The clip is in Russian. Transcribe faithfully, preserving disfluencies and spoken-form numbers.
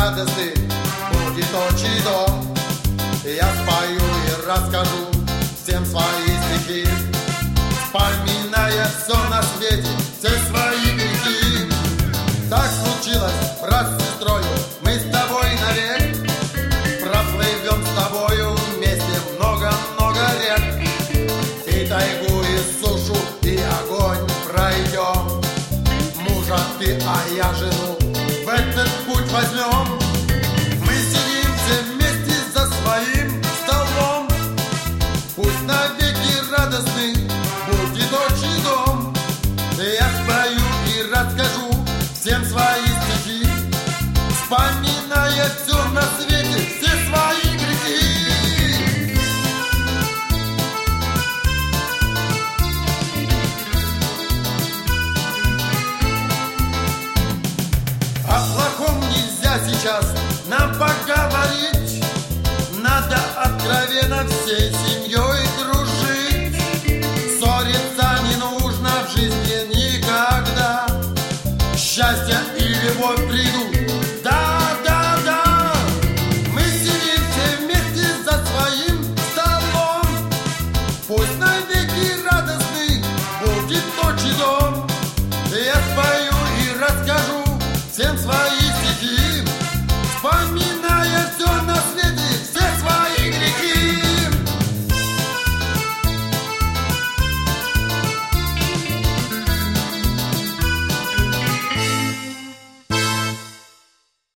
радостный будет отчий дом. Я спою и расскажу всем свои стихи, вспоминая все на свете, все свои грехи. Так случилось, брат с сестрою, мы с тобой навек проплывем с тобою вместе много-много лет. И тайгу, и сушу, и огонь пройдем. Мужа ты, а я жену в этот путь возьмем. Мы сидим все вместе за своим столом. Пусть навеки радостный будет отчий дом. Я спою и расскажу всем свои стихи, вспоминая все на свете, все свои грехи. О плохом нельзя сейчас нам поговорить. Надо откровенно всей семьей дружить. Ссориться не нужно в жизни никогда. Счастье и любовь придут